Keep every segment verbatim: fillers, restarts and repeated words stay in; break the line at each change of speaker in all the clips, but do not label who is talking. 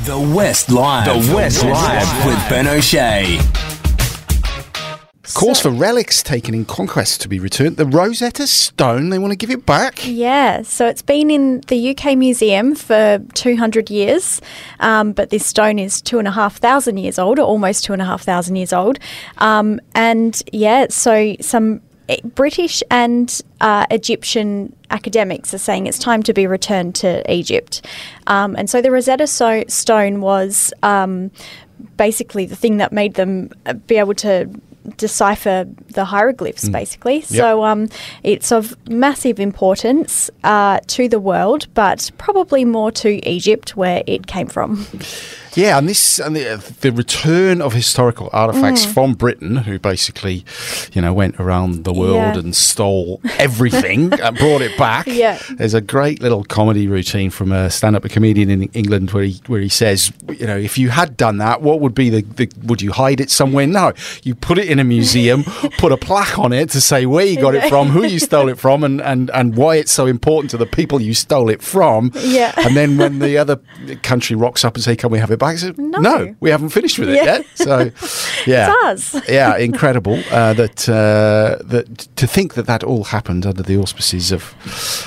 The West Live. The West Live with Ben O'Shea.
Calls for relics taken in conquest to be returned. The Rosetta Stone, they want to give it back?
Yeah, so it's been in the U K Museum for two hundred years, um, but this stone is two and a half thousand years old, or almost two and a half thousand years old. Um, and yeah, so some British and uh, Egyptian academics are saying it's time to be returned to Egypt. Um, and so the Rosetta so- Stone was um, basically the thing that made them be able to decipher the hieroglyphs, mm. basically. Yep. So um, it's of massive importance uh, to the world, but probably more to Egypt, where it came from.
Yeah, and this and the, the return of historical artifacts mm. from Britain, who basically, you know, went around the world yeah. and stole everything and brought it back.
Yeah.
There's a great little comedy routine from a stand-up comedian in England where he where he says, you know, if you had done that, what would be the, the would you hide it somewhere? No, you put it in a museum, put a plaque on it to say where you got it from, who you stole it from, and, and, and why it's so important to the people you stole it from.
Yeah.
And then when the other country rocks up and say, can we have it back? I said,
no.
no, we haven't finished with it
yeah.
yet. So, yeah,
it does.
yeah, incredible uh, that uh, that to think that that all happened under the auspices of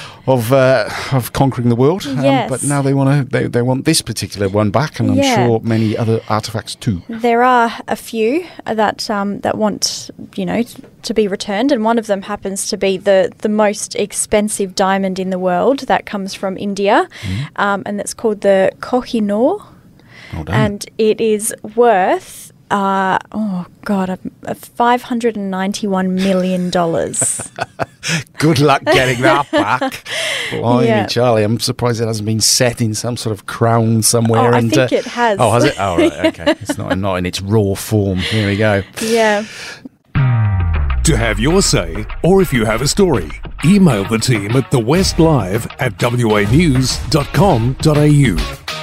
of uh, of conquering the world. Um,
yes.
But now they want to they, they want this particular one back, and I'm
yeah.
sure many other artifacts too.
There are a few that um, that want, you know, to be returned, and one of them happens to be the the most expensive diamond in the world that comes from India, mm. um, and that's called the Kohinoor.
Well done.
And it is worth, uh, oh God, a, a five hundred ninety-one million dollars.
Good luck getting that back. Blimey,
yeah.
Charlie, I'm surprised it hasn't been set in some sort of crown somewhere.
Oh, I
and,
think
uh,
it has.
Oh, has it? Oh, right, okay. It's not, not in its raw form. Here we go.
Yeah.
To have your say, or if you have a story, email the team at the West Live at w a news dot com dot a u.